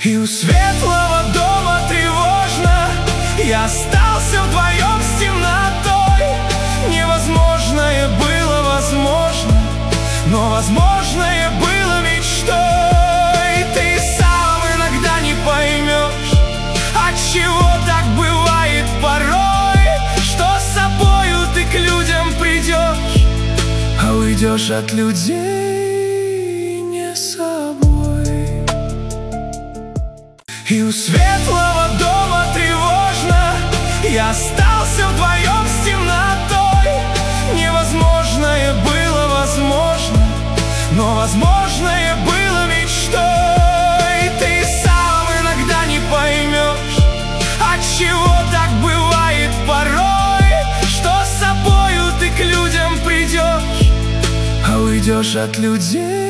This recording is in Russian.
И у светлого дома тревожно, я остался вдвоем с темнотой. Невозможное было возможно, но возможное было мечтой. Ты сам иногда не поймешь, отчего так бывает порой, что с собою ты к людям придешь, а уйдешь от людей не собой. И у светлого дома тревожно, я остался вдвоем с темнотой. Невозможное было возможно, но возможное было мечтой. Ты сам иногда не поймешь, отчего так бывает порой, что с собою ты к людям придешь, а уйдешь от людей